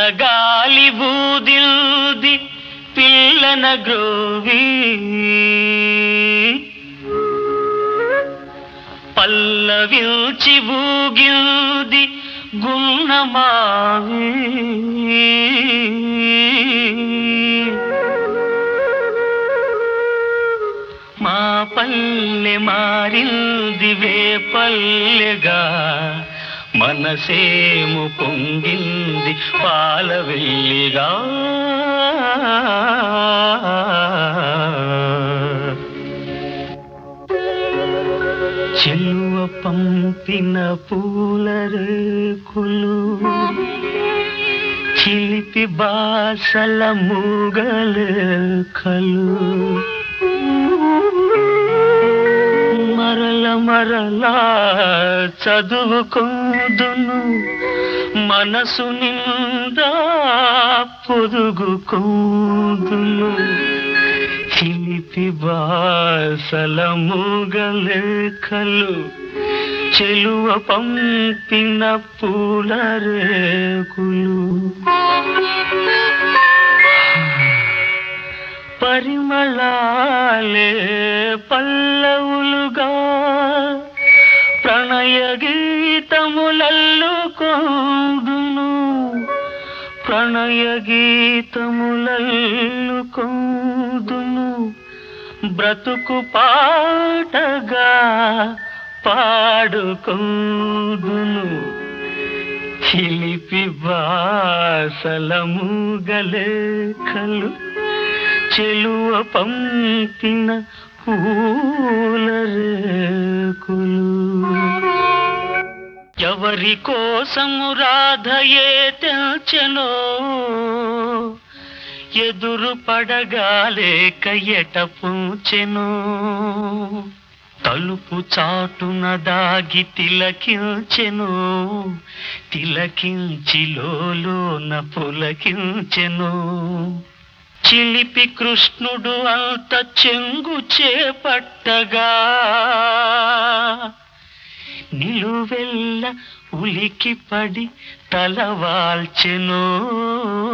చల్లగాలి బూదిల్ది పిల్లన గ్రోవి పల్లవిల్చి బూగిల్ది గున్నమావి మా పల్లె మారింది వేపల్లెగా మనసేము పొంగింది పాలవెల్లిగా చెలువ పంపిన పూల రేకులు చిలిపి బాసల మూగలేఖలు మరలా చదువుకోదును మనసు నిండా పొదుగుకోదును చిలిపి బాసల మూగలేఖలు చెలువ పంపిన పూల రేకులు పరిమళాలే పల్లవులుగా ప్రణయ గీతములల్లుకోదును ప్రణయ గీతములల్లుకోదును బ్రతుకు పాటగా పాడుకోదును చిలిపి బాసల మూగలేఖలు చెలువ పంపిన పూల రేకులు ఎవరి కోసము రాధయే తెల్చెనో ఎదురు పడగాలేక ఎట పూచెనో తలుపు చాటున దాగి తిలకించెను తిలకించి లోన పులకించెను చిలిపి కృష్ణుడు అంత చెంగు చేపట్టగా నిలువెల్ల ఉలికి పడి తలవాల్చెను